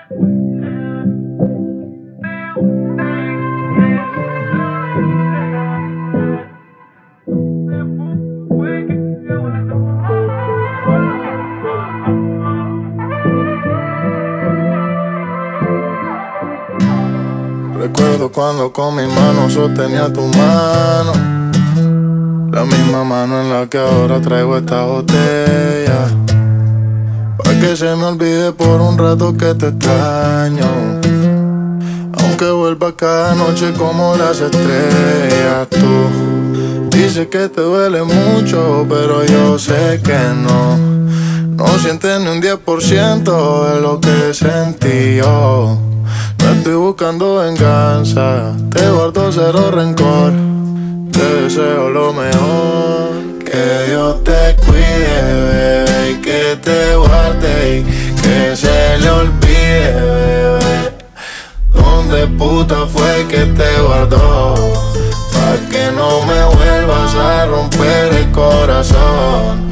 Recuerdo cuando con mi mano sostenía tu mano, la misma mano en la que ahora traigo esta botella, pa' que se me olvide por un rato que te extraño, aunque vuelva cada noche como las estrellas. Tú dices que te duele mucho, pero yo sé que no sientes ni un 10% de lo que sentí yo. No estoy buscando venganza, te guardo cero rencor, te deseo lo mejor. Que Dios te cuide, bebé, y que te guarde y que se le olvide, bebé, dónde puta fue que te guardó, pa' que no me vuelvas a romper el corazón.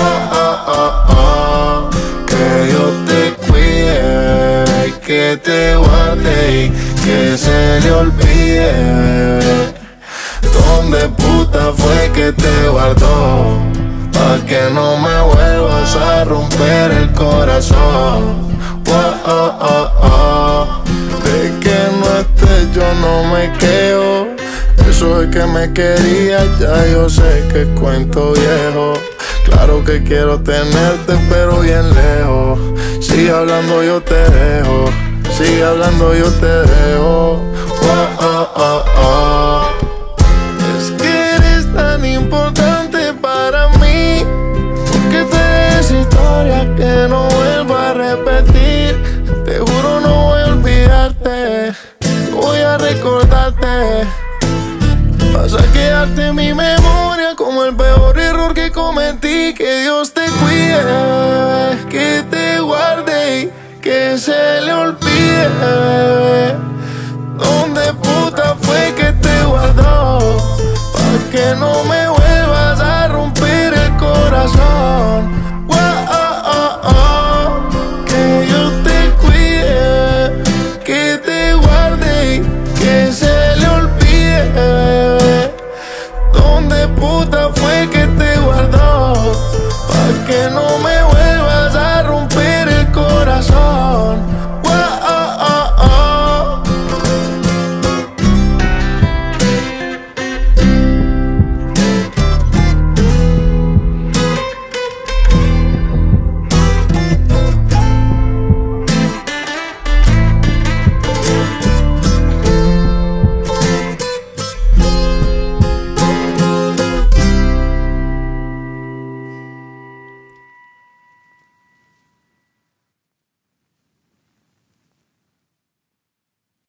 Que Dios te cuide, bebé, y que te guarde y que se le olvide, bebé, dónde puta fue que te guardó, pa' que no me vuelvas a romper el corazón. De que no estés yo no me quejo, eso es que me querías, ya yo sé que es cuento viejo. Claro que quiero tenerte pero bien lejos, sigue hablando yo te dejo, sigue hablando yo te dejo. Es que eres tan importante para mí, porque te es historia que no vuelvo a repetir. Te juro no voy a olvidarte, voy a recordarte. Vas a quedarte en mi memoria como el peor error que cometí. Que Dios te cuide, que te guarde y que se le olvide.